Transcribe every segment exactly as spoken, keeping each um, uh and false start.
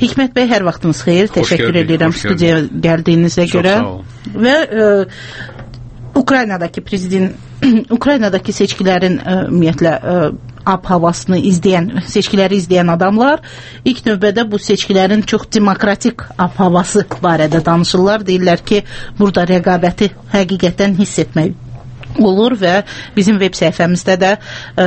Hikmət bəy, hər vaxtınız xeyir. Xoş Təşəkkür gördük, edirəm studiyaya gəldiyinizə Çox görə. Və ə, Ukraynadakı prezident Ukraynadakı seçkilərin ə, ümumiyyətlə ə, ab havasını izləyən, seçkiləri izləyən adamlar ilk növbədə bu seçkilərin çox demokratik ab havası barədə danışırlar. Deyirlər ki, burada rəqabəti həqiqətən hiss etmək olur və bizim web səhifəmizdə də ə,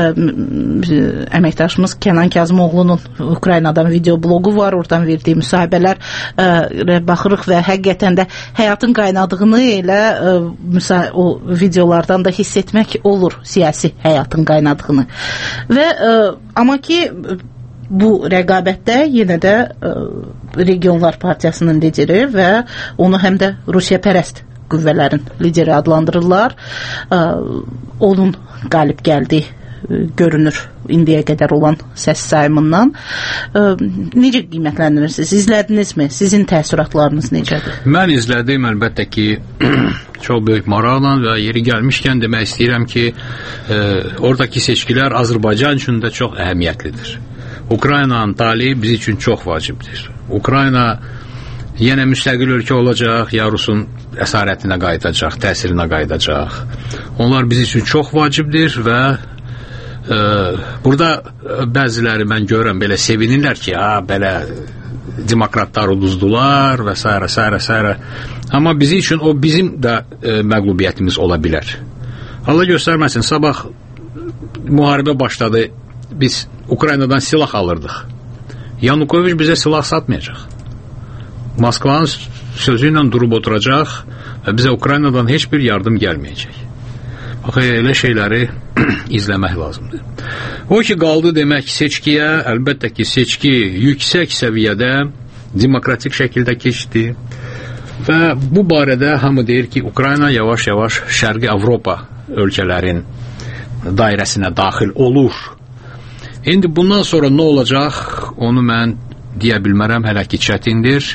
əməkdaşımız Kənan Kazımoğlu'nun Ukraynadan video blogu var. Oradan verdiyi müsahibələr ə, baxırıq və həqiqətən də həyatın qaynadığını elə ə, müsa o videolardan da hiss etmək olur, siyasi həyatın qaynadığını. Və ə, amma ki bu rəqabətdə yenə də ə, Regionlar Partiyasının lideri və onu həm də Rusiya pərəst qüvvələrin lideri adlandırırlar. Ə, onun qalib gəldiyi görünür indiyə qədər olan səs sayımından. Ə, necə qiymətləndirirsiniz? İzlədinizmi? Sizin təəssüratlarınız necədir? Mən izlədim, əlbəttə ki, çox böyük maraqla və yeri gəlmişkən demək istəyirəm ki, ə, oradakı seçkilər Azərbaycan üçün də çox əhəmiyyətlidir. Ukraynanın tali biz üçün çox vacibdir. Ukrayna yenə müstəqil ölkə olacaq, ya Rusun əsarətinə qayıdacaq, təsirinə qayıdacaq. Onlar biz üçün çox vacibdir və e, burada bəziləri mən görürəm belə sevinirlər ki, ha, belə demokratlar uduzdular və s. s. s. Amma bizi üçün o bizim də e, məqlubiyyətimiz ola bilər. Allah göstərməsin, sabah müharibə başladı, biz Ukraynadan silah alırdıq. Yanukoviç bizə silah satmayacaq. Moskvanın sözü ilə durub oturacaq və bizə Ukraynadan heç bir yardım gəlməyəcək. Bax, elə şeyləri izləmək lazımdır. O ki, qaldı demək seçkiyə, əlbəttə ki, seçki yüksək səviyyədə, demokratik şəkildə keçdi və bu barədə hamı deyir ki, Ukrayna yavaş-yavaş Şərqi Avropa ölkələrin dairəsinə daxil olur. İndi bundan sonra nə olacaq, onu mən deyə bilmərəm, hələ ki çətindir.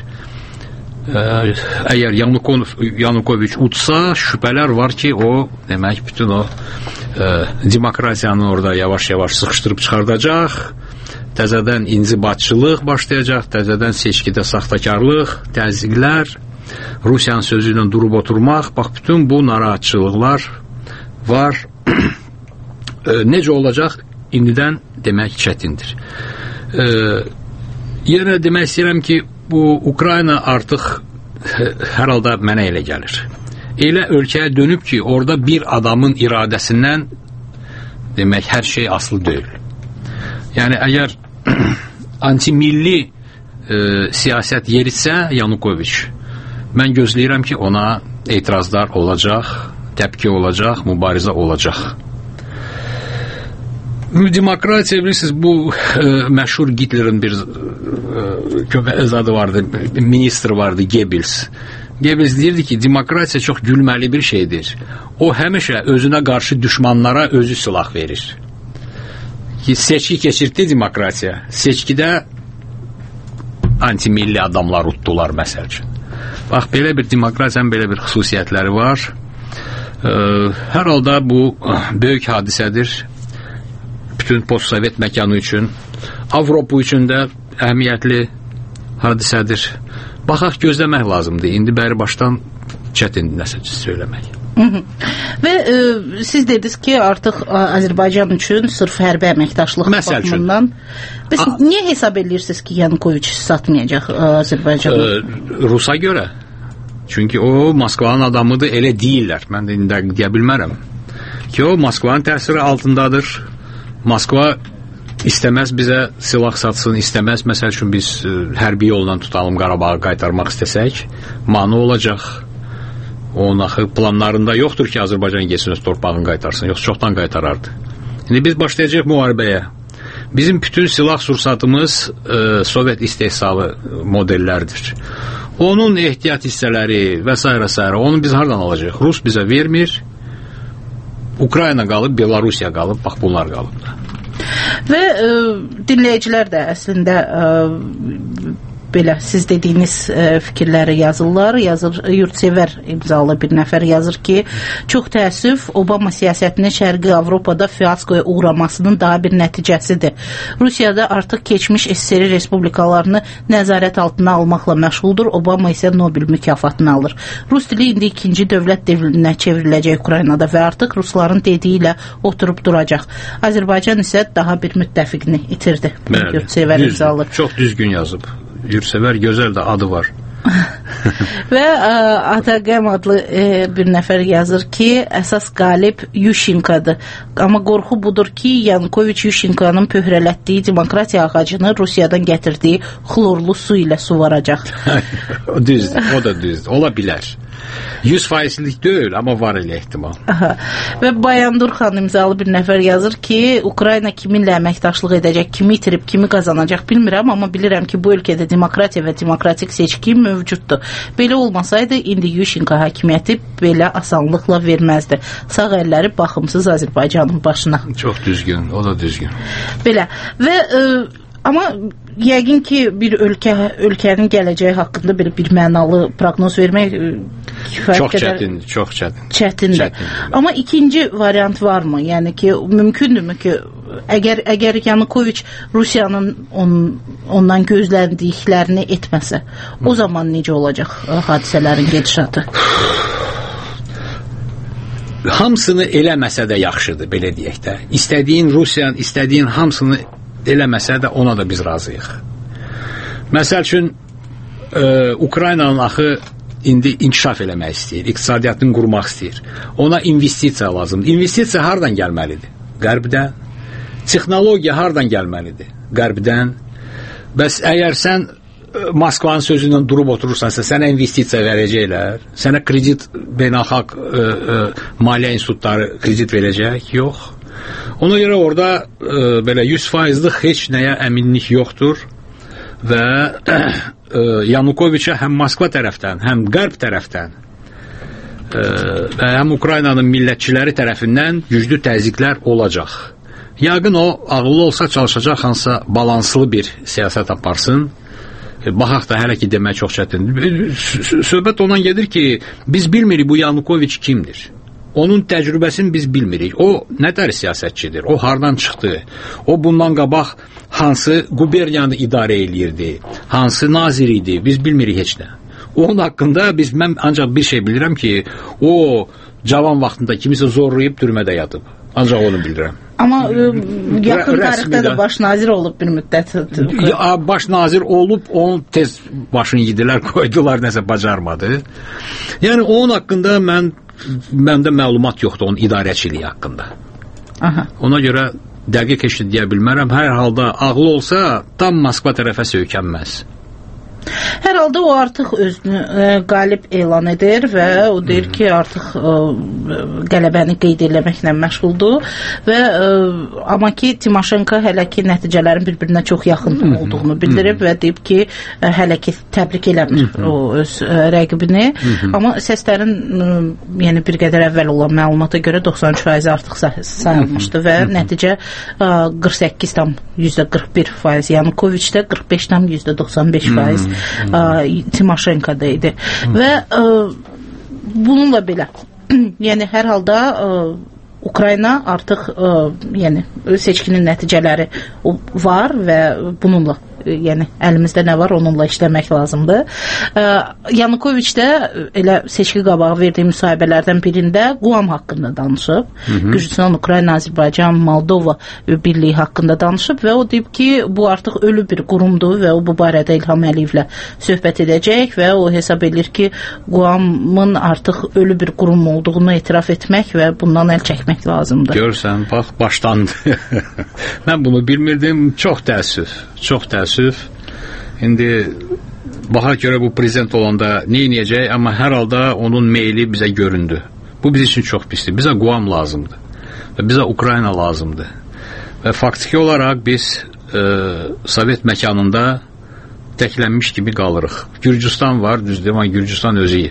Əgər Yanukoviç utsa, şübhələr var ki, o demək bütün o e, demokratiyanı orada yavaş-yavaş sıxışdırıb çıxardacaq, təzədən inzibatçılıq başlayacaq, təzədən seçkidə saxtakarlıq, təzyiqlər, Rusiyanın sözü ilə durub oturmaq, bax, bütün bu narahatçılıqlar var. e, necə olacaq, indidən demək çətindir. E, yenə demək istəyirəm ki, bu Ukrayna artıq hər halda mənə elə gəlir. Elə ölkəyə dönüb ki, orada bir adamın iradəsindən demək hər şey asılı deyil. Yəni əgər antimilli e, siyasət yeritsə Yanukoviç, mən gözləyirəm ki, ona etirazlar olacaq, təpki olacaq, mübarizə olacaq. Demokratiya, bilirsiniz, bu e, məşhur Hitlerin bir e, köməzadı vardı, ministr vardı, Goebbels. Goebbels deyirdi ki, demokratiya çox gülməli bir şeydir. O həmişə özünə qarşı düşmanlara özü silah verir. Ki, seçki keçirdi demokratiya. Seçkidə antimilli adamlar utdular, məsəl üçün. Bax, belə bir demokratiyanın belə bir xüsusiyyətləri var. E, hər halda bu böyük hadisədir. Bütün postsovet məkanı üçün, Avropa üçün də əhəmiyyətli hadisədir. Baxaq, gözləmək lazımdır. İndi bəri başdan çətindir nəsə söyləmək. Hı -hı. Və e, siz dediniz ki, artıq Azərbaycan üçün sırf hərbi əməkdaşlıq baxımından. Bəs niyə hesab edirsiniz ki, Yanukoviç satmayacaq Azərbaycanı? E, Rusa görə. Çünki o Moskvanın adamıdır, elə deyirlər. Mən də indi deyə bilmərəm. Ki o Moskvanın təsiri altındadır. Moskva istəməz bizə silah satsın, istəməz, məsəl üçün biz ə, hərbi yolla tutalım, Qarabağı qaytarmaq istəsək, mane olacaq. Onun axı planlarında yoxdur ki, Azərbaycan geçsin öz torpağını qaytarsın, yox, çoxdan qaytarardı. İndi biz başlayacaq müharibəyə. Bizim bütün silah sursatımız ə, Sovet istehsalı modellərdir. Onun ehtiyat hissələri və s. s. onu biz hardan alacaq? Rus bizə vermir. Ukrayna qalıb, Belarusiya qalıb, bax bunlar qalıb da. Və e, dinləyicilər də əslində e, belə siz dediyiniz e, fikirləri yazırlar. Yazır, yurtsevər imzalı bir nəfər yazır ki, çox təəssüf, Obama siyasətinin Şərqi Avropada fiaskoya uğramasının daha bir nəticəsidir. Rusiyada artıq keçmiş S S R respublikalarını nəzarət altına almaqla məşğuldur. Obama isə Nobel mükafatını alır. Rus dili indi ikinci dövlət dilinə çevriləcək Ukraynada və artıq rusların dediyi ilə oturub duracaq. Azərbaycan isə daha bir müttəfiqini itirdi. Yurtsevər imzalı. Çox düzgün yazıb. Yurtsevər gözəl də adı var. Və ə, Atagam adlı ə, bir nəfər yazır ki, əsas qalib Yushchenko'dur. Amma qorxu budur ki, Yanukoviç Yushchenko'nun pöhrələtdiyi demokratiya ağacını Rusiyadan gətirdiyi xlorlu su ilə suvaracaq. O düzdür, o da düzdür. Ola bilər. yüz faizlik deyil, amma var elə ehtimal. Aha. Və Bayandur xanım imzalı bir nəfər yazır ki, Ukrayna kiminlə əməkdaşlıq edəcək, kimi itirib, kimi qazanacaq bilmirəm, amma bilirəm ki, bu ölkədə demokratiya və demokratik seçki mövcuddur. Belə olmasaydı, indi Yushchenko hakimiyyəti belə asanlıqla verməzdi. Sağ əlləri baxımsız Azərbaycanın başına. Çox düzgün, o da düzgün. Belə. Və ə, amma yəqin ki, bir ölkə ölkənin gələcəyi haqqında bir, bir mənalı proqnoz vermək kifayət çox qədər çətindir, çox çətin. Çətindir. çətindir. Amma ikinci variant varmı? Yəni ki, mümkündürmü ki, əgər əgər Yanukoviç Rusiyanın on, ondan gözləndiklərini etməsə, o zaman necə olacaq hadisələrin gedişatı? Hamısını eləməsə də yaxşıdır, belə deyək də. İstədiyin Rusiyanın, istədiyin hamısını eləməsə də ona da biz razıyıq. Məsəl üçün e, Ukraynanın axı indi inkişaf eləmək istəyir, iqtisadiyyatını qurmaq istəyir. Ona investisiya lazımdır. İnvestisiya hardan gəlməlidir? Qərbdən. Texnologiya hardan gəlməlidir? Qərbdən. Bəs əgər sən Moskvanın sözü ilə durub oturursansa, sənə investisiya verəcəklər, sənə kredit, beynəlxalq e, e, maliyyə institutları kredit verəcək? Yox. Ona görə orada e, belə yüz faizlik heç nəyə əminlik yoxdur və e, Yanukoviçə həm Moskva tərəfdən, həm Qərb tərəfdən e, və həm Ukraynanın millətçiləri tərəfindən güclü təzyiqlər olacaq. Yəqin o, ağıllı olsa çalışacaq hansısa balanslı bir siyasət aparsın. E, baxaq da hələ ki demək çox çətindir. Söhbət ondan gedir ki, biz bilmirik bu Yanukoviç kimdir. Onun təcrübəsini biz bilmirik. O nətər siyasətçidir? O hardan çıxdı? O bundan qabaq hansı quberniyanı idarə eləyirdi? Hansı nazir idi? Biz bilmirik heç nə. Onun haqqında biz, mən ancaq bir şey bilirəm ki, o cavan vaxtında kimisə zorlayıb türmədə yatıb. Ancaq onu bilirəm. Amma ə, yaxın tarixdə də baş nazir olub bir müddət. Ya, baş nazir olub, onun tez başını yedilər, qoydular, nəsə bacarmadı. Yəni onun haqqında mən məndə məlumat yoxdur onun idarəçiliyi haqqında. Aha. Ona görə dəqiq heç deyə bilmərəm. Hər halda ağlı olsa tam Moskva tərəfə söykənməz. Hər halda o artıq özünü ə, qalib elan edir və o deyir ki, artıq ə, qələbəni qeyd eləməklə məşğuldur və ə, amma ki, Timoşenko hələ ki nəticələrin bir-birinə çox yaxın olduğunu bildirib və deyib ki, ə, hələ ki təbrik eləmir o öz ə, rəqibini, amma səslərin ə, yəni bir qədər əvvəl olan məlumata görə doxsan üç faiz artıq sayılmışdı və nəticə ə, qırx səkkiz tam yüzdə qırx bir faiz, Yanukoviçdə qırx beş tam yüzdə doxsan beş faiz Timoşenko'da idi. Və ə, bununla belə yəni hər halda ə, Ukrayna artıq ə, yəni seçkinin nəticələri var və bununla yəni əlimizdə nə var, onunla işləmək lazımdır. Ə, Yanukoviç də elə seçki qabağı verdiyi müsahibələrdən birində Quam haqqında danışıb. Gürcüstan, Ukrayna, Azərbaycan, Moldova birliyi haqqında danışıb və o deyib ki, bu artıq ölü bir qurumdur və o bu barədə İlham Əliyevlə söhbət edəcək və o hesab edir ki, Quamın artıq ölü bir qurum olduğunu etiraf etmək və bundan əl çəkmək lazımdır. Görsən, bax, başlandı. Mən bunu bilmirdim. Çox təəssüf. Çox təəssüf. İndi baxa görə bu prezident olanda nə edəcək, amma hər halda onun meyli bizə göründü. Bu biz üçün çox pisdir. Bizə Quam lazımdır və bizə Ukrayna lazımdır. Və faktiki olaraq biz e, Sovet məkanında təklənmiş kimi qalırıq. Gürcüstan var, düzdür, amma Gürcüstan özü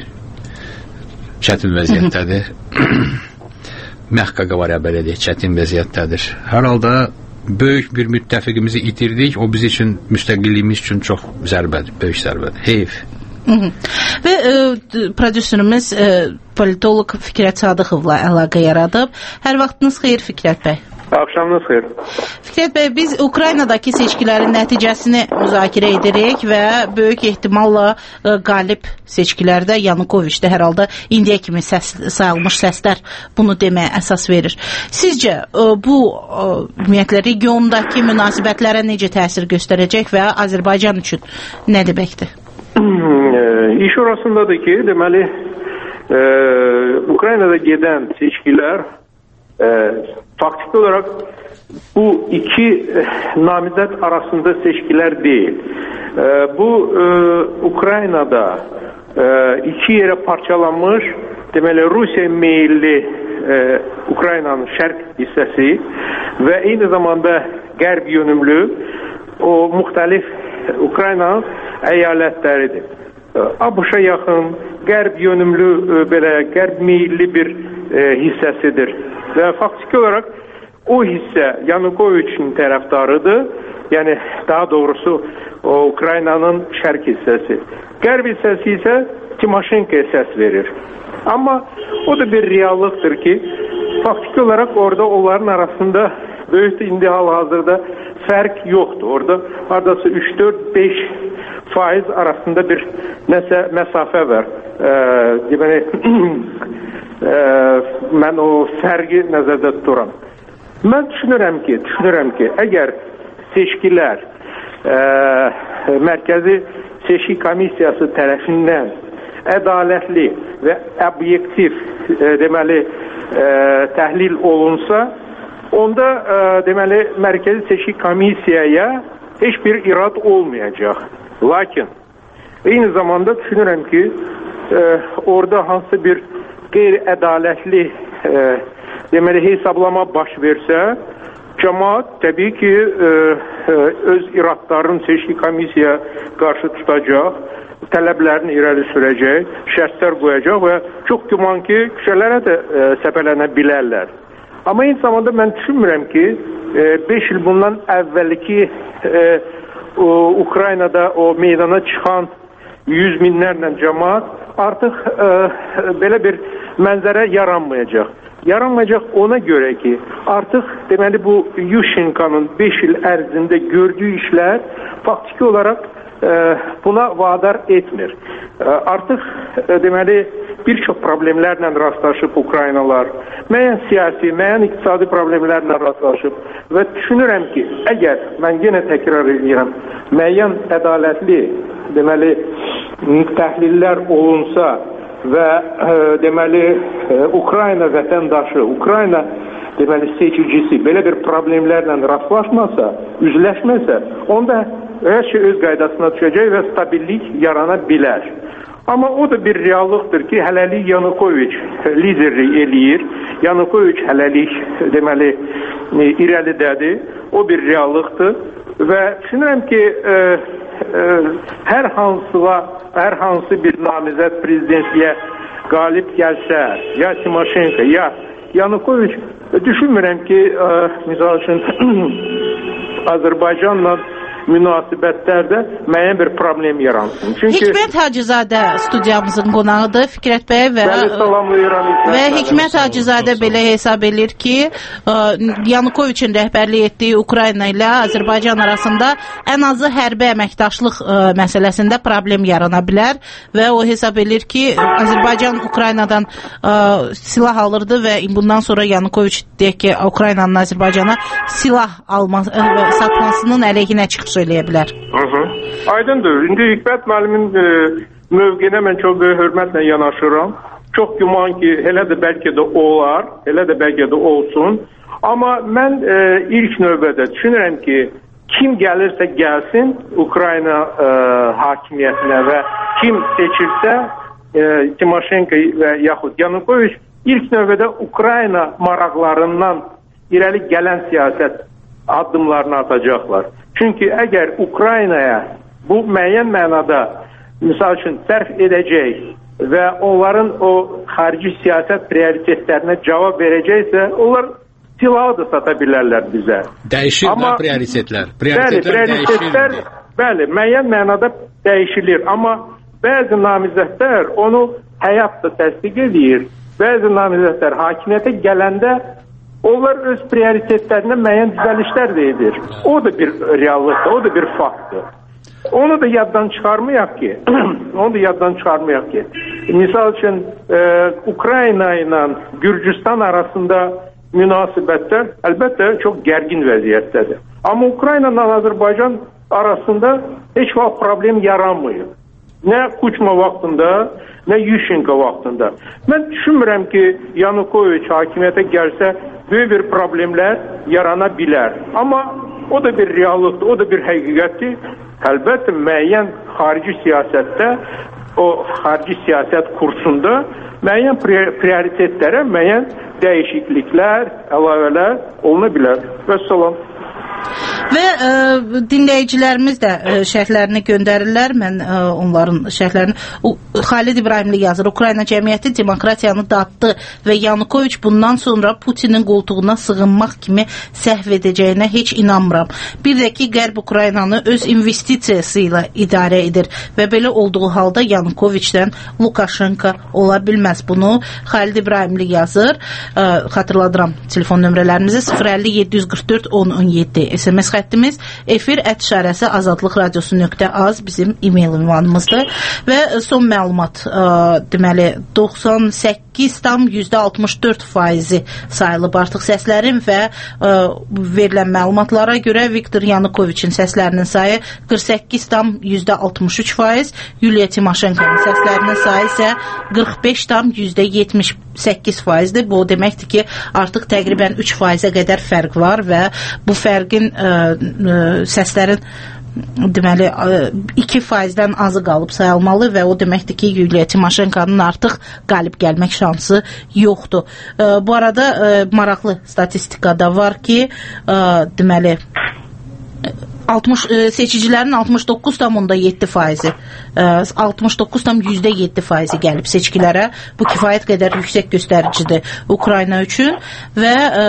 çətin vəziyyətdədir. Məhqqa qavarə belə deyək, çətin vəziyyətdədir. Hər halda böyük bir müttəfiqimizi itirdik. O biz üçün, müstəqilliyimiz üçün çox zərbədir, böyük zərbədir. Heyf. Hı -hı. Və e, prodüserimiz e, politolog Fikrət Sadıqovla əlaqə yaradıb. Hər vaxtınız xeyir Fikrət bəy. Axşamınız xeyir. Fikrət bəy, biz Ukraynadakı seçkilərin nəticəsini müzakirə edirik və böyük ehtimalla e, qalib seçkilərdə Yanukoviçdə hər halda indiyə kimi səs, sayılmış səslər bunu deməyə əsas verir. Sizcə e, bu e, ümumiyyətlə regiondakı münasibətlərə necə təsir göstərəcək və Azərbaycan üçün nə deməkdir? İş orasındadır ki, deməli e, Ukraynada gedən seçkilər e, faktiki olarak bu iki e, namizet arasında seçkiler değil. E, bu e, Ukraynada e, iki yere parçalanmış, deməli Rusiya meyilli e, Ukraynanın şərq hissəsi və eyni zamanda qərb yönümlü o müxtəlif Ukraynanın əyalətləridir. ABŞ-a yaxın, qərb yönümlü, belə qərb meyilli bir e, hissəsidir. Və faktiki olarak o hissə Yanukoviçin tərəfdarıdır. Yəni, daha doğrusu o Ukraynanın şərq hissəsi. Qərb hissəsi isə Timoşenko'ya səs verir. Amma o da bir reallıqdır ki, faktiki olarak orada onların arasında böyük indi hal-hazırda fərq yoxdur. Orada haradasa üç dörd beş faiz arasında bir nəsə məsafə var. Ee, deməli, e, mən o fərqi nəzərdə tuturam. Mən düşünürəm ki, düşünürəm ki, əgər seçkilər e, Mərkəzi Seçki Komissiyası tərəfindən ədalətli və obyektiv e, deməli e, təhlil olunsa, onda e, deməli Mərkəzi Seçki Komissiyaya heç bir irad olmayacaq. Lakin eyni zamanda düşünürəm ki, e, orada hansı bir qeyri-ədalətli e, deməli hesablama baş versə, cəmaat təbii ki e, e, öz iradlarını Seçki Komissiyaya qarşı tutacaq, tələblərini irəli sürəcək, şərtlər qoyacaq və çox güman ki, küçələrə də e, səpələnə bilərlər. Amma eyni zamanda mən düşünmürəm ki, beş il bundan əvvəlki e, o, Ukraynada o meydana çıxan yüz minlərlə cəmaat artıq e, belə bir mənzərə yaranmayacaq. Yaranmayacaq ona görə ki, artıq deməli bu Yushchenko'nun beş il ərzində gördüyü işlər faktiki olarak e, buna vadar etmir. E, artıq e, deməli bir çox problemlərlə rastlaşıb Ukraynalar, müəyyən siyasi, müəyyən iqtisadi problemlərlə rastlaşıb və düşünürəm ki, əgər, mən yenə təkrar edirəm, müəyyən ədalətli, deməli, təhlillər olunsa və e, deməli, e, Ukrayna vətəndaşı, Ukrayna deməli, seçicisi belə bir problemlərlə rastlaşmasa, üzləşməsə, onda hər şey öz qaydasına düşəcək və stabillik yarana bilər. Amma o da bir reallıqdır ki, hələlik Yanukoviç liderlik eləyir. Yanukoviç hələlik deməli irəlidədir. O bir reallıqdır və düşünürəm ki, e, e, hər hansıla, hər hansı bir namizəd prezidentliyə qalib gəlsə, ya Timoşenko, ya Yanukoviç, düşünmürəm ki, e, misal üçün Azərbaycanla münasibətlərdə müəyyən bir problem yaransın. Çünki Hikmət Hacızadə studiyamızın qonağıdır, Fikrət bəy və, və Hikmət Hacızadə belə hesab edir ki, Yanukoviçin rəhbərlik etdiyi Ukrayna ilə Azərbaycan arasında ən azı hərbi əməkdaşlıq məsələsində problem yarana bilər və o hesab edir ki, Azərbaycan Ukraynadan silah alırdı və bundan sonra Yanukoviç deyək ki, Ukraynanın Azərbaycana silah alma, satmasının əleyhinə çıxır söyləyə bilər. Hı -hı. Aydındır. İndi Hikmət müəllimin e, mövqeyinə mən çox böyük hörmətlə yanaşıram. Çox güman ki, elə də bəlkə də olar, elə də bəlkə də olsun. Amma mən e, ilk növbədə düşünürəm ki, kim gəlirsə gəlsin Ukrayna e, hakimiyyətinə və kim seçilsə e, Timoşenko və yaxud Yanukoviç ilk növbədə Ukrayna maraqlarından irəli gələn siyasət addımlarını atacaqlar. Çünki əgər Ukraynaya bu müəyyən mənada misal üçün sərf edəcək və onların o xarici siyasət prioritetlərinə cavab verəcəksə, onlar silahı da sata bilərlər bizə. Dəyişir amma, da prioritetlər. Bəli, prioritetlər bəli, müəyyən mənada dəyişilir. Amma bəzi namizədlər onu həyat da təsdiq edir. Bəzi namizədlər hakimiyyətə gələndə onlar öz prioritetlərinə müəyyən düzəlişlər də edir. O da bir reallıqdır, o da bir faktdır. Onu da yaddan çıxarmayaq ki, onu da yaddan çıxarmayaq ki, misal üçün e, Ukrayna ilə Gürcüstan arasında münasibətlər əlbəttə çox gərgin vəziyyətdədir. Amma Ukrayna ilə Azərbaycan arasında heç vaxt problem yaranmıyor. Nə Kuçma vaxtında, nə Yushchenko vaxtında. Mən düşünmürəm ki, Yanukoviç hakimiyyətə gəlsə böyük bir problemlər yarana bilər. Amma o da bir reallıqdır, o da bir həqiqətdir. Əlbəttə müəyyən xarici siyasətdə, o xarici siyasət kursunda müəyyən prioritetlərə müəyyən dəyişikliklər, əlavələr oluna bilər. Vəssalam. Və ə, dinləyicilərimiz də ə, şərhlərini göndərirlər. Mən ə, onların şərhlərini o, Xalid İbrahimli yazır. Ukrayna cəmiyyəti demokratiyanı daddı və Yanukoviç bundan sonra Putinin qoltuğuna sığınmaq kimi səhv edəcəyinə heç inanmıram. Bir də ki, Qərb Ukraynanı öz investisiyası ilə idarə edir və belə olduğu halda Yanukoviçdən Lukashenko ola bilməz. Bunu Xalid İbrahimli yazır. Ə, xatırladıram telefon nömrələrimizi sıfır əlli yeddi yüz qırx dörd on on yeddi S M S xəttimiz, efir ət işarəsi azadlıq radiosu nöqtə az bizim e-mail ünvanımızdır və son məlumat ə, deməli doxsan səkkiz tam yüzdə altmış dörd faizi sayılıb artıq səslərin və ə, verilən məlumatlara görə Viktor Yanukoviçin səslərinin sayı qırx səkkiz tam yüzdə altmış üç faiz, Yuliya Timoşenkonun səslərinin sayı isə qırx beş tam yüzdə yetmiş səkkiz faizdir. Bu deməkdir ki, artıq təqribən üç faizə qədər fərq var və bu fərqin ə, ə, səslərin deməli iki faizdən azı qalıb sayılmalı və o deməkdir ki, Yuliya Timoşenkonun artıq qalib gəlmək şansı yoxdur. Ə, bu arada ə, maraqlı statistikada var ki, ə, deməli altmış seçicilərin altmış doqquz tam yeddi faizi altmış doqquz tam yüzdə yeddi faizi gəlib seçkilərə. Bu kifayət qədər yüksək göstəricidir Ukrayna üçün və ə,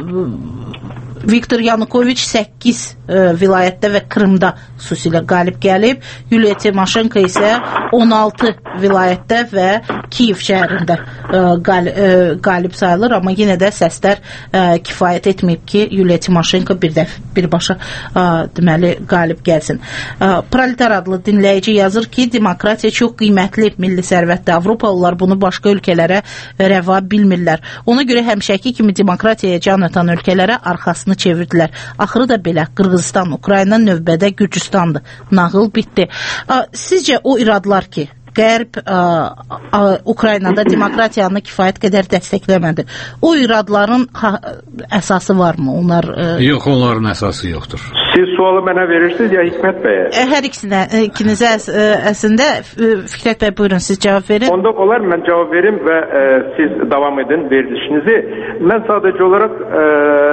Viktor Yanukoviç səkkiz ə, vilayətdə və Krımda xüsusilə qalib gəlib. Yuliya Timoşenko isə on altı vilayətdə və Kiyev şəhərində ə, qal, ə, qalib sayılır, amma yenə də səslər ə, kifayət etməyib ki, Yuliya Timoşenko bir dəf birbaşa ə, deməli qalib gəlsin. Ə, Proletar adlı dinləyici yazır ki, demokratiya çox qiymətli milli sərvətdir. Avropalılar bunu başqa ölkələrə rəva bilmirlər. Ona görə həmişəki kimi demokratiyaya can atan ölkələrə arxasını çevirdilər. Axırı da belə. Qırğızistan, Ukrayna, növbədə Gürcüstandır. Nağıl bitdi. Ə, sizcə o iradlar ki, Qərb ə, ə, Ukraynada demokratiyanı kifayət qədər dəstəkləmədi. O iradların ha, əsası varmı? Onlar ə... Yox, onların əsası yoxdur. Siz sualı mənə verirsiniz ya Hikmət bəyə? Hər ikisinə, ikinizə əs, ə, əslində Fikrət bəy, buyurun, siz cavab verin. Onda olar, mən cavab verim və ə, siz davam edin verilişinizi. Mən sadəcə olaraq ə,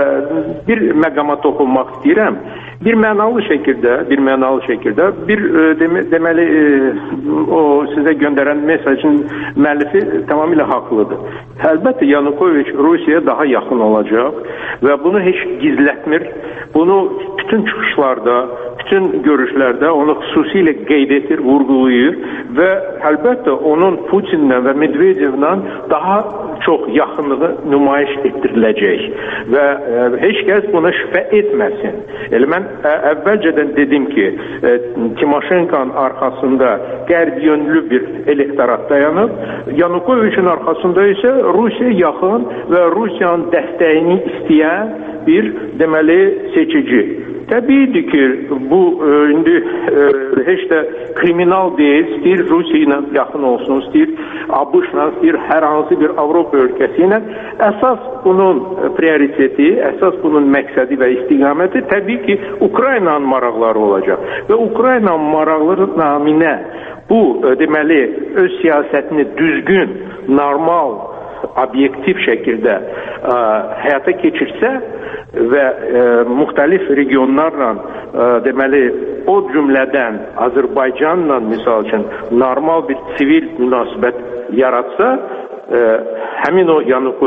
bir məqama toxunmaq istəyirəm. Bir mənalı şəkildə, bir mənalı şəkildə, bir ə, demə, deməli ə, o sizə göndərən mesajın müəllifi tamamilə haqlıdır. Əlbəttə Yanukoviç Rusiyaya daha yaxın olacaq və bunu heç gizlətmir. Bunu bütün çıxışlarda, bütün görüşlərdə onu xüsusilə qeyd edir, vurğulayır və əlbəttə onun Putinlə və Medvedevlə daha çox yaxınlığı nümayiş etdiriləcək və ə, heç kəs buna şübhə etməsin. Elə mən ə, əvvəlcədən dedim ki, ə, Timoşenkonun arxasında qərb yönlü bir elektorat dayanıb, Yanukoviçin arxasında isə Rusiya yaxın və Rusiyanın dəstəyini istəyən bir deməli seçici. Təbiidir ki, bu e, indi e, heç də kriminal deyil, istəyir Rusiya ilə yaxın olsun, istəyir ABŞ-la, istəyir hər hansı bir Avropa ölkəsi ilə. Əsas bunun prioriteti, əsas bunun məqsədi və istiqaməti təbii ki, Ukraynanın maraqları olacaq. Və Ukraynanın maraqları naminə bu, e, deməli, öz siyasətini düzgün, normal, obyektiv şəkildə ə, həyata keçirsə və ə, müxtəlif regionlarla ə, deməli o cümlədən Azərbaycanla misal üçün normal bir sivil münasibət yaratsa, ə, həmin o Yanukoviç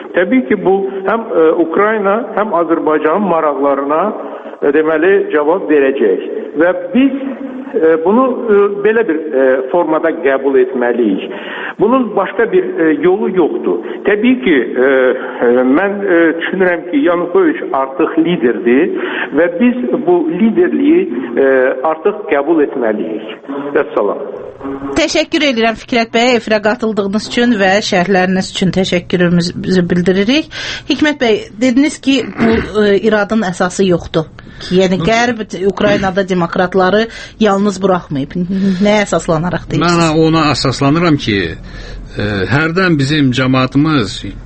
Təbii ki, bu həm e, Ukrayna, həm Azərbaycanın maraqlarına e, deməli cavab verəcək və biz e, bunu e, belə bir e, formada qəbul etməliyik. Bunun başqa bir e, yolu yoxdur. Təbii ki, e, e, mən e, düşünürəm ki, Yanukoviç artıq liderdir və biz bu liderliyi e, artıq qəbul etməliyik. Vəssalam. Təşəkkür edirəm Fikrət bəy, efirə qatıldığınız üçün və şərhləriniz üçün təşəkkürümüzü bildiririk. Hikmət bəy, dediniz ki, bu e, iradın əsası yoxdur. Ki, yəni Qərb Ukraynada demokratları yalnız buraxmayıb. Nəyə əsaslanaraq deyirsiniz? Mən ona əsaslanıram ki, e, hərdən bizim cəmaatımız e,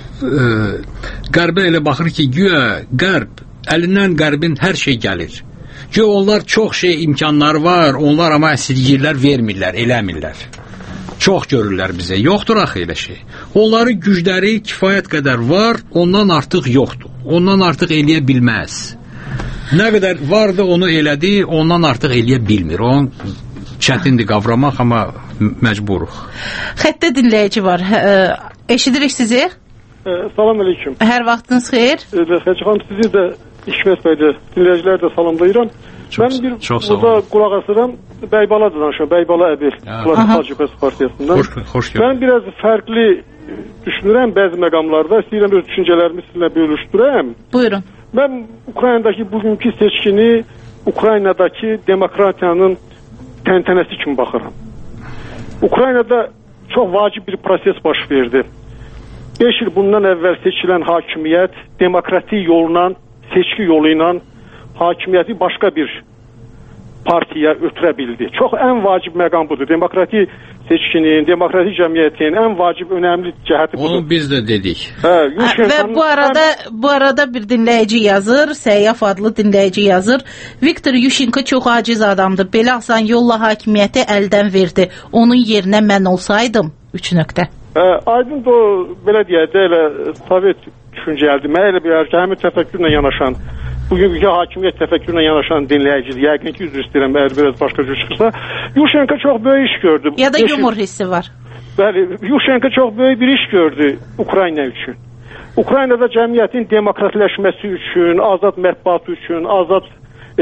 Qərbə elə baxır ki, güya Qərb, əlindən Qərbin hər şey gəlir. Ki onlar çox şey imkanları var, onlar amma əsirgirlər vermirlər, eləmirlər. Çox görürlər bizə. Yoxdur axı elə şey. Onların gücləri kifayət qədər var, ondan artıq yoxdur. Ondan artıq eləyə bilməz. Nə qədər vardı onu elədi, ondan artıq eləyə bilmir. Onun çətindir qavramaq, amma məcburuq. Xəttə dinləyici var. Eşidirik sizi. Salam aleyküm. Hər vaxtınız xeyir. Xəcixan, sizi də İşmət bəydə, dinləyiciləri də salamlayıram. Çox, mən bir çox burada qulaq asıram, Bəybala danışıram, Bəybala Əbil, Klasik Cəbhəsi partiyasından. Xoş, xoş gördüm. Mən biraz fərqli düşünürəm bəzi məqamlarda, istəyirəm öz düşüncələrimi sizinlə bölüşdürəm. Buyurun. Mən Ukraynadakı bugünkü seçkini Ukraynadakı demokratiyanın təntənəsi kimi baxıram. Ukraynada çox vacib bir proses baş verdi. beş il bundan əvvəl seçilən hakimiyyət demokratik yolla, seçki yolu ilə hakimiyyəti başqa bir partiya ötürə bildi. Çox ən vacib məqam budur. Demokratik seçkinin, demokratik cəmiyyətin ən vacib, önəmli cəhəti budur. Onu biz də dedik. Hə, və bu arada bu arada bir dinləyici yazır, Səyyaf adlı dinləyici yazır. Viktor Yushchenko çox aciz adamdır. Belə asan yolla hakimiyyəti əldən verdi. Onun yerinə mən olsaydım. üç nöqtə. Hə, aydın da o, belə deyək də, elə Sovet düşüncəlidir. Mən elə bir ki, həmin təfəkkürlə yanaşan, bugünkü hakimiyyət təfəkkürlə yanaşan dinləyicidir. Yəqin ki, üzr istəyirəm, əgər biraz başqa cür çıxırsa. Yushchenko çox böyük iş gördü. Ya da yumor hissi var. Bəli, Yushchenko çox böyük bir iş gördü Ukrayna üçün. Ukraynada cəmiyyətin demokratləşməsi üçün, azad mətbuat üçün, azad e,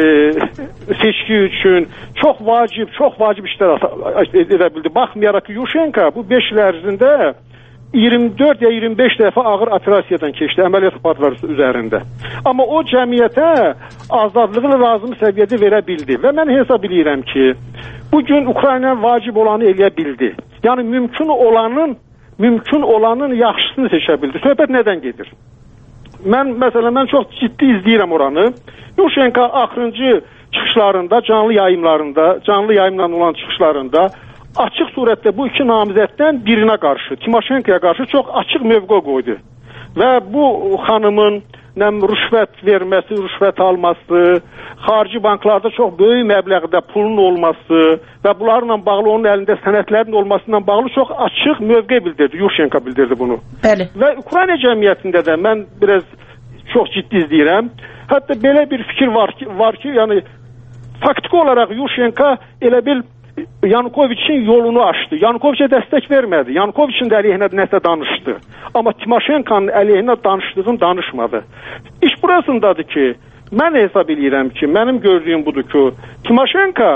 seçki üçün çox vacib, çox vacib işlər edə bildi. Baxmayaraq ki, Yushchenko bu beş il ərzində iyirmi dörd ya iyirmi beş dəfə ağır operasiyadan keçdi, əməliyyat aparatları üzərində. Amma o cəmiyyətə azadlığını lazım səviyyədə verə bildi. Və mən hesab edirəm ki, bugün Ukrayna vacib olanı eləyə bildi. Yəni mümkün olanın, mümkün olanın yaxşısını seçə bildi. Söhbət nədən gedir? Mən, məsələn, mən çox ciddi izləyirəm oranı. Yushchenko axırıncı çıxışlarında, canlı yayımlarında, canlı yayımla olan çıxışlarında açıq surətdə bu iki namizəddən birinə qarşı, Timoşenkoya qarşı çox açıq mövqe qoydu. Və bu xanımın nə rüşvət verməsi, rüşvət alması, xarici banklarda çox böyük məbləğdə pulun olması və bunlarla bağlı onun əlində sənədlərin olmasından bağlı çox açıq mövqe bildirdi. Yushchenko bildirdi bunu. Bəli. Və Ukrayna cəmiyyətində də mən biraz çox ciddi izləyirəm. Hətta belə bir fikir var ki, var ki, yəni faktiki olaraq Yushchenko elə bil Yanukoviçin yolunu açdı. Yanukoviçə dəstək vermədi. Yanukoviçin də əleyhinə nəsə danışdı. Amma Timoşenkonun əleyhinə danışdığını danışmadı. İş burasındadır ki, mən hesab edirəm ki, mənim gördüyüm budur ki, Timoşenko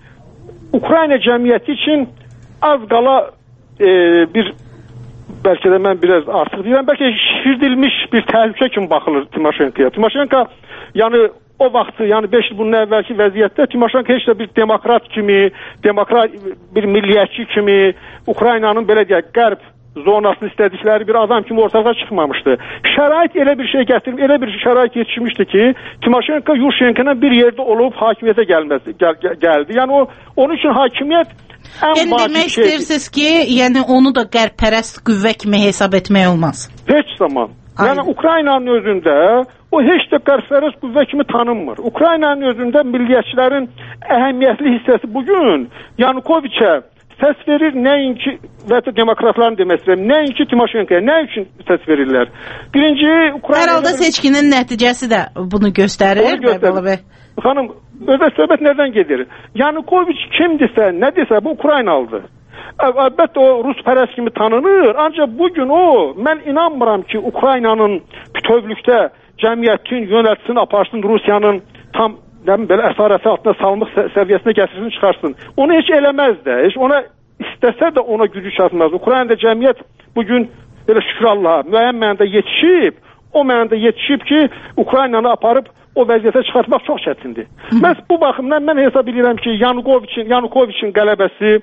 Ukrayna cəmiyyəti üçün az qala e, bir, bəlkə də mən biraz artıq deyirəm, bəlkə şişirdilmiş bir təhlükə kimi baxılır Timoşenkoya. Timoşenko, yəni o vaxtı, yəni beş il bunun əvvəlki vəziyyətdə Timoşenko heç də bir demokrat kimi, demokrat bir milliyyətçi kimi, Ukraynanın belə deyək, qərb zonasını istədikləri bir adam kimi ortalığa çıxmamışdı. Şərait elə bir şey gətirib, elə bir şərait yetişmişdi ki, Timoşenko Yushchenko'nun bir yerdə olub hakimiyyətə gəlməsi gəl, gəl, gəldi. Yəni o onun üçün hakimiyyət ən yəni demək istəyirsiniz ki, yəni onu da qərb-pərəst qüvvə kimi hesab etmək olmaz. Heç zaman. Ay. Yəni Ukraynanın özündə o heç də qərb-pərəst qüvvə kimi tanınmır. Ukraynanın özündə milliyyətçilərin əhəmiyyətli hissəsi bugün Yanukoviçə səs verir, nəinki və ya demokratların demək istəyirəm, nəinki Timoşenkoya, nə üçün səs verirlər? Birinci, Ukrayna... Hər halda seçkinin nəticəsi də bunu göstərir. Onu göstərir. Xanım, özə söhbət nədən gedir? Yanukoviç kimdirsə, nə desə, bu Ukraynalıdır. əlbəttə o Ruspərəst kimi tanınır, ancaq bugün o, mən inanmıram ki, Ukraynanın bütövlükdə cəmiyyətin yönəltisini aparsın, Rusiyanın tam belə əsarəti altında salınmaq səviyyəsinə gətirsin, çıxarsın. Onu heç eləməz də, heç ona istəsə də ona gücü çatmaz. Ukraynada cəmiyyət bugün belə şükür Allaha müəyyən mənada yetişib, o mənada yetişib ki, Ukraynanı aparıb o vəziyyətə çıxartmaq çox çətindir. Mən bu baxımdan mən hesab edirəm ki, Yanukoviçin, Yanukoviçin qələbəsi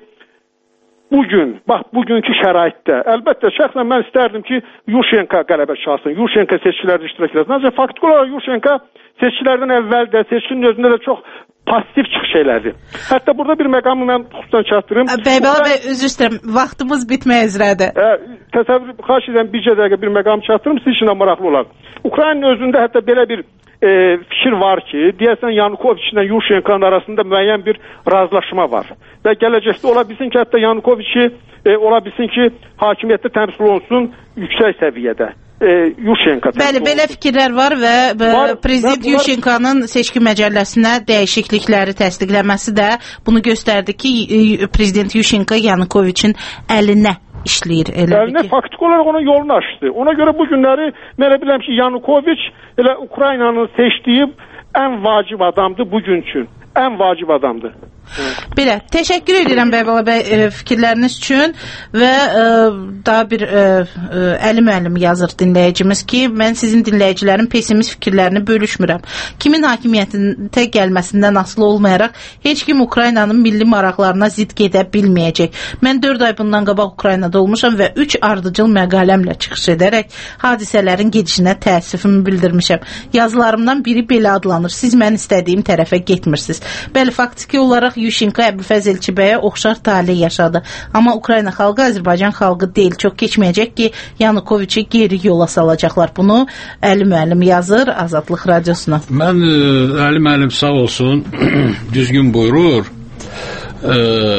bugün, bax bugünkü şəraitdə, əlbəttə şəxsən mən istərdim ki, Yushchenko qələbə çalsın, Yushchenko seçkilərdə iştirak etsin. Ancaq faktiki olaraq Yushchenko seçkilərdən əvvəl də, seçkinin özündə də çox pasiv çıxış elədi. Hətta burada bir məqamı mən xüsusən çatdırım. Bəybala bəy, üzr istəyirəm, vaxtımız bitməyə üzrədir. Ə, təsəvvür, xahiş edirəm, bircə dəqiqə bir məqam çatdırım, sizin işinə maraqlı olar. Ukraynanın özündə hətta belə bir e, fikir var ki, deyəsən Yanukoviçlə Yushchenko'nun arasında müəyyən bir razılaşma var. Və gələcəkdə ola bilsin ki, hətta Yanukoviçi e, ola bilsin ki, hakimiyyətdə təmsil olunsun yüksək səviyyədə. E, Yushchenko. Bəli, belə fikirlər var və var, prezident bunlar... Yushchenko'nun seçki məcəlləsinə dəyişiklikləri təsdiqləməsi də bunu göstərdi ki, prezident Yushchenko Yanukoviçin əlinə işləyir. Əlinə faktik olaraq onun yolunu açdı. Ona görə bu günləri mən bilirəm ki, Yanukoviç elə Ukraynanın seçdiyi ən vacib adamdır bugün üçün. Ən vacib adamdır. Belə, təşəkkür edirəm Bəybala bəy e, fikirləriniz üçün və e, daha bir e, e, Əli müəllim yazır dinləyicimiz ki, mən sizin dinləyicilərin pessimist fikirlərini bölüşmürəm. Kimin hakimiyyətində gəlməsindən asılı olmayaraq heç kim Ukraynanın milli maraqlarına zid gedə bilməyəcək. Mən dörd ay bundan qabaq Ukraynada olmuşam və üç ardıcıl məqaləmlə çıxış edərək hadisələrin gedişinə təəssüfümü bildirmişəm. Yazılarımdan biri belə adlanır. Siz mən istədiyim tərəfə getmirsiniz. Bəli, faktiki olaraq Yushchenko Əbülfəz Elçibəyə oxşar talih yaşadı. Amma Ukrayna xalqı Azərbaycan xalqı deyil. Çox keçməyəcək ki, Yanukoviçi geri yola salacaqlar. Bunu Əli müəllim yazır Azadlıq Radiosuna. Mən Əli müəllim sağ olsun düzgün buyurur. E,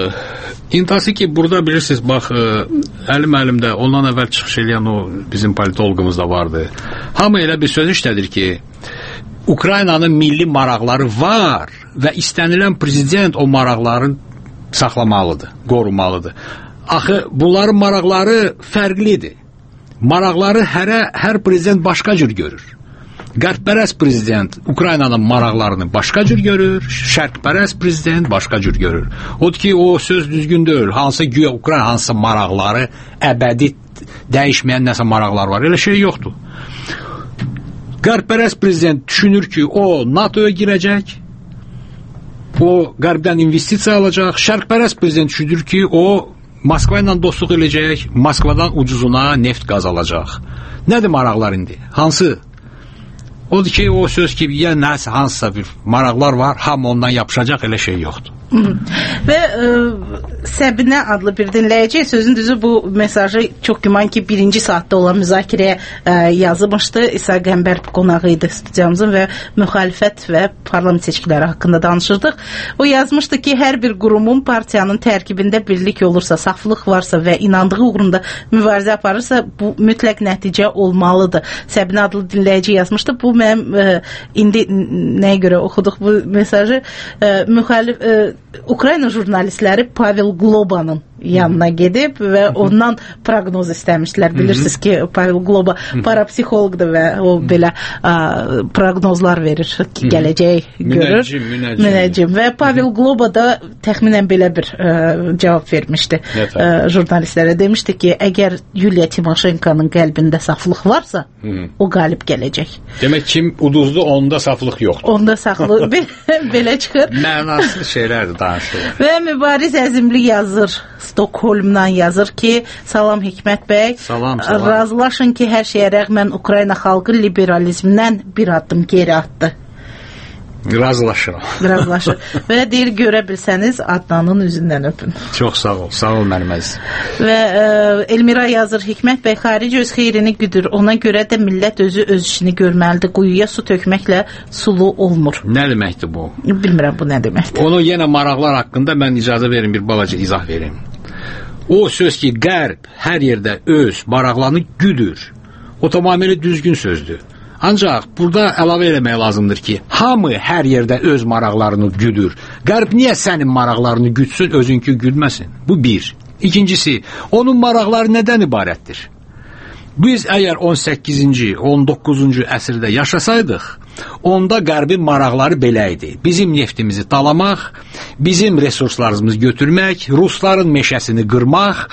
İntası ki, burada bilirsiniz, bax, Əli müəllim də ondan əvvəl çıxış eləyən o bizim politologumuz da vardı. Hamı elə bir söz işlədir ki, Ukraynanın milli maraqları var və istənilən prezident o maraqları saxlamalıdır, qorumalıdır. Axı, bunların maraqları fərqlidir. Maraqları hərə, hər prezident başqa cür görür. Qərbpərəst prezident Ukraynanın maraqlarını başqa cür görür, şərqpərəst prezident başqa cür görür. Odur ki, o söz düzgün deyil. Hansı güya Ukrayna, hansı maraqları əbədi dəyişməyən nəsə maraqlar var. Elə şey yoxdur. Qərbpərəst prezident düşünür ki, o NATO'ya girəcək, o qərbdən investisiya alacaq. Şərqpərəst prezident düşünür ki, o Moskva ilə dostluq eləyəcək, Moskvadan ucuzuna neft qaz alacaq. Nədir maraqlar indi? Hansı? Odur ki, o söz ki, ya nəsə, hansısa bir maraqlar var, hamı ondan yapışacaq, elə şey yoxdur. Və ə, Səbinə adlı bir dinləyici sözün düzü bu mesajı çox güman ki birinci saatda olan müzakirəyə ə, yazmışdı. İsa Qəmbər qonağı idi studiyamızın və müxalifət və parlament seçkiləri haqqında danışırdıq. O yazmışdı ki, hər bir qurumun partiyanın tərkibində birlik olursa, saflıq varsa və inandığı uğrunda mübarizə aparırsa, bu mütləq nəticə olmalıdır. Səbinə adlı dinləyici yazmışdı. Bu mənim ə, indi nəyə görə oxuduq bu mesajı? Ə, müxalif ə, Ukrayna jurnalistləri Pavel Globanın yanına gedib və ondan proqnoz istəmişlər. Bilirsiniz ki, Pavel Globa parapsixologdur və o belə ə, proqnozlar verir ki, gələcək görür. Münəccim, münəccim. Münəccim. Və Pavel Globa da təxminən belə bir ə, cavab vermişdi ə, jurnalistlərə. Demişdi ki, əgər Yuliya Timoşenkonun qəlbində saflıq varsa, Hı. o qalib gələcək. Demək kim uduzdu, onda saflıq yoxdur. Onda saflıq belə çıxır. Mənasız şeylərdir danışılır. Və Mübariz Əzimli yazır, Stokholmdan yazır ki, salam Hikmət bəy, salam, salam. Razılaşın ki, hər şeyə rəğmən Ukrayna xalqı liberalizmdən bir addım geri atdı. Razılaşıram. Razılaşır. Və deyir, görə bilsəniz Adnanın üzündən öpün. Çox sağ ol, sağ ol mənim əzizim. Və ə, Elmira yazır, Hikmət bəy, xarici öz xeyrini güdür, ona görə də millət özü öz işini görməlidir, quyuya su tökməklə sulu olmur. Nə deməkdir bu? Bilmirəm bu nə deməkdir. Onu yenə maraqlar haqqında mən icazə verin, bir balaca izah verim. O söz ki, qərb hər yerdə öz maraqlarını güdür, o tamamilə düzgün sözdür. Ancaq burada əlavə eləmək lazımdır ki, hamı hər yerdə öz maraqlarını güdür. Qərb niyə sənin maraqlarını güdsün, özünkü güdməsin? Bu bir. İkincisi, onun maraqları nədən ibarətdir? Biz əgər on səkkizinci, on doqquzuncu əsrdə yaşasaydıq, onda qərbin maraqları belə idi. Bizim neftimizi talamaq, bizim resurslarımızı götürmək, Rusların meşəsini qırmaq,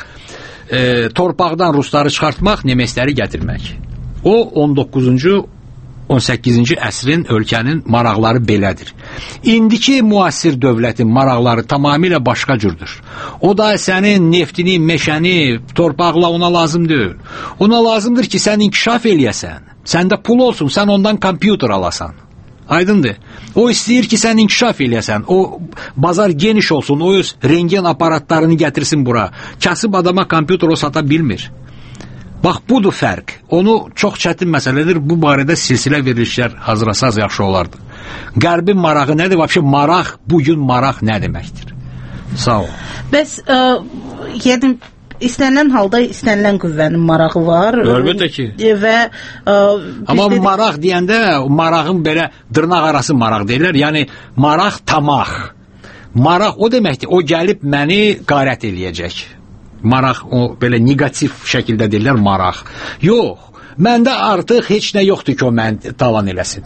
e, torpaqdan Rusları çıxartmaq, nemesləri gətirmək. O on doqquzuncu, on səkkizinci əsrin ölkənin maraqları belədir. İndiki müasir dövlətin maraqları tamamilə başqa cürdür. O da sənin neftini, meşəni, torpaqla ona lazım deyil. Ona lazımdır ki, sən inkişaf eləyəsən. Səndə pul olsun, sən ondan kompüter alasan. Aydındır. O istəyir ki, sən inkişaf eləyəsən. O bazar geniş olsun, o öz rengen aparatlarını gətirsin bura. Kasıb adama kompüter o sata bilmir. Bax, budur fərq. Onu çox çətin məsələdir. Bu barədə silsilə verilişlər hazırlasaz yaxşı olardı. Qərbin marağı nədir? Vəbşə maraq, bugün maraq nə deməkdir? Sağ ol. Bəs, ə, yəni, istənilən halda istənilən qüvvənin marağı var. Əlbəttə ki. Və, ə, amma dedik... maraq deyəndə, marağın belə dırnaq arası maraq deyirlər. Yəni, maraq tamaq. Maraq o deməkdir, o gəlib məni qarət eləyəcək. Maraq, o belə negativ şəkildə deyirlər maraq. Yox, məndə artıq heç nə yoxdur ki, o mən talan eləsin.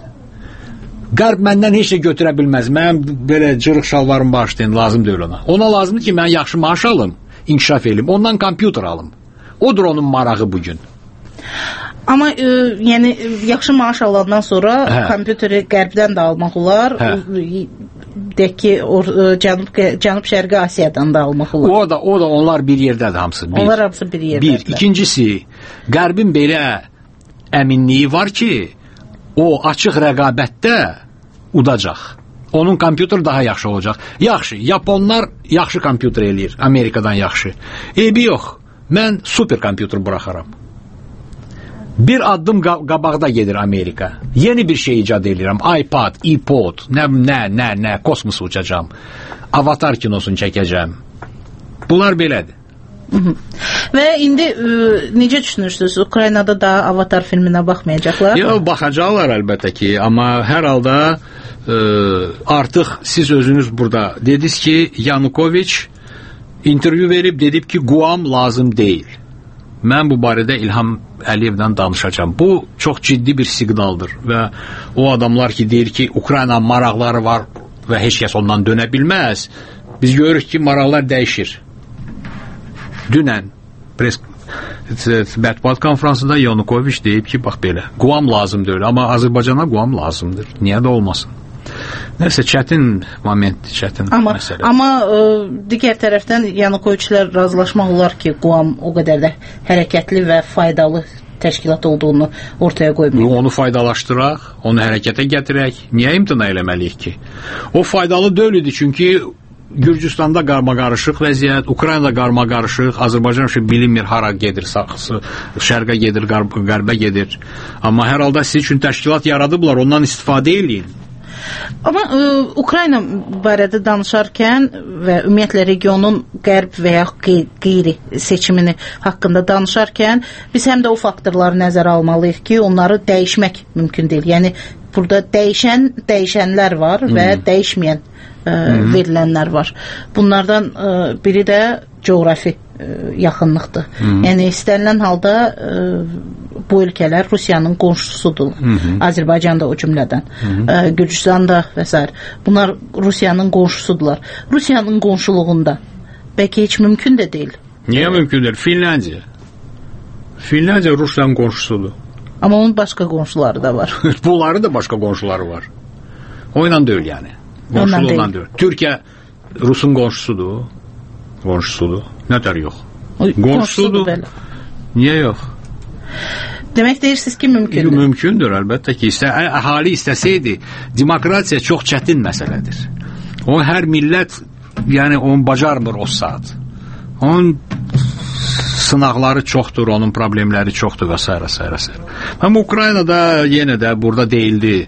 Qərb məndən heç nə götürə bilməz. Mən belə cırıq şalvarım bağışlayın, lazım deyil ona. Ona lazımdır ki, mən yaxşı maaş alım, inkişaf elim, ondan kompüter alım. Odur onun marağı bugün. Amma e, yəni yaxşı maaş alandan sonra hə. kompüteri qərbdən də almaq olar. Hə. Deyək ki, Cənub, Cənub Şərqi Asiyadan da almaq olar. O da, o da onlar bir yerdədir hamısı. Bir. Onlar hamısı bir yerdədir. Bir. İkincisi, qərbin belə əminliyi var ki, o açıq rəqabətdə udacaq. Onun kompüter daha yaxşı olacaq. Yaxşı, Yaponlar yaxşı kompüter eləyir, Amerikadan yaxşı. Eybi yox, mən super kompüter buraxaram. Bir addım qabaqda gedir Amerika. Yeni bir şey icad edirəm. iPad, iPod, nə, nə, nə, nə, kosmos uçacağım. Avatar kinosunu çəkəcəm. Bunlar belədir. Hı -hı. Və indi ə, necə düşünürsünüz? Ukraynada da Avatar filminə baxmayacaqlar? Yox, baxacaqlar əlbəttə ki. Amma hər halda ə, artıq siz özünüz burada dediniz ki, Yanukoviç intervyu verib dedib ki, Guam lazım deyil. Mən bu barədə İlham Əliyevdən danışacağam. Bu çox ciddi bir siqnaldır və o adamlar ki deyir ki, Ukrayna maraqları var və heç kəs ondan dönə bilməz. Biz görürük ki, maraqlar dəyişir. Dünən pres mətbuat konferansında Yanukoviç deyib ki, bax belə, Guam lazım deyil, amma Azərbaycana Guam lazımdır. Niyə də olmasın? Nəsə çətin moment, çətin amma, məsələ. Amma ə, digər tərəfdən Yanukoviçlər razılaşmaq olar ki, Guam o qədər də hərəkətli və faydalı təşkilat olduğunu ortaya qoymuyor. Onu faydalaşdıraq, onu hərəkətə gətirək. Niyə imtina eləməliyik ki? O faydalı deyil idi, çünki Gürcüstanda qarma-qarışıq vəziyyət, Ukraynada qarma-qarışıq, Azərbaycan şey bilinmir hara gedir, saxsı, şərqə gedir, qərbə gedir. Amma hər halda siz üçün təşkilat yaradıblar, ondan istifadə eləyin. Amma ə, Ukrayna barədə danışarkən və ümumiyyətlə regionun qərb və ya qeyri seçimini haqqında danışarkən biz həm də o faktorları nəzərə almalıyıq ki, onları dəyişmək mümkün deyil. Yəni burada dəyişən dəyişənlər var hmm. və dəyişməyən ə, hmm. verilənlər var. Bunlardan ə, biri də coğrafi ə, yaxınlıqdır. Hmm. Yəni istənilən halda ə, bu ölkələr Rusiyanın qonşusudur. Hmm. Azərbaycan da o cümlədən. Hmm. Ə, Gürcüstan da və s. Bunlar Rusiyanın qonşusudurlar. Rusiyanın qonşuluğunda bəlkə heç mümkün də deyil. Niyə mümkün deyil? Finlandiya. Finlandiya Rusiyanın qonşusudur. Amma onun başqa qonşuları da var. Bunların da başqa qonşuları var. O ilə deyil yəni. Qonşuluğundan deyil. Türkiyə Rusun qonşusudur. Qonşusudur. Nətər yox? Qonşusudur. Niyə yox? Demək deyirsiniz ki, mümkündür. Mümkündür, əlbəttə ki. İstə, əhali istəsəydi, demokratiya çox çətin məsələdir. O, hər millət, yəni, onu bacarmır o saat. Onun sınaqları çoxdur, onun problemləri çoxdur və s. və s. Amma Ukraynada yenə də burada deyildi,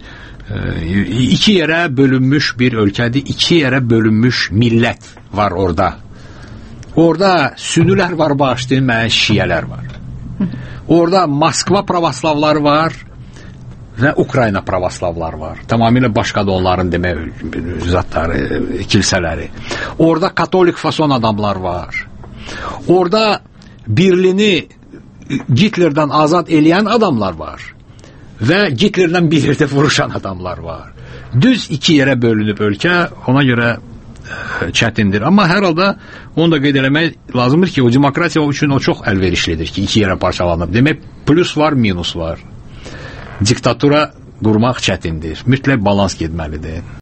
iki yerə bölünmüş bir ölkədir, iki yerə bölünmüş millət var orada. Orada sünülər var, bağışlayın, mənə şiyələr var. Orada Moskva pravoslavları var və Ukrayna pravoslavları var. Tamamilə başqadır onların demək zatları, kilsələri. Orada katolik fason adamlar var. Orada birliğini Hitler'den azad eləyən adamlar var və Hitler'dən bir yerdə vuruşan adamlar var. Düz iki yerə bölünüb ölkə, ona görə ə, çətindir. Amma hər halda onu da qeyd eləmək lazımdır ki, o demokratiya üçün o çox əlverişlidir ki, iki yerə parçalanıb. Demək, plus var, minus var. Diktatura qurmaq çətindir. Mütləq balans getməlidir.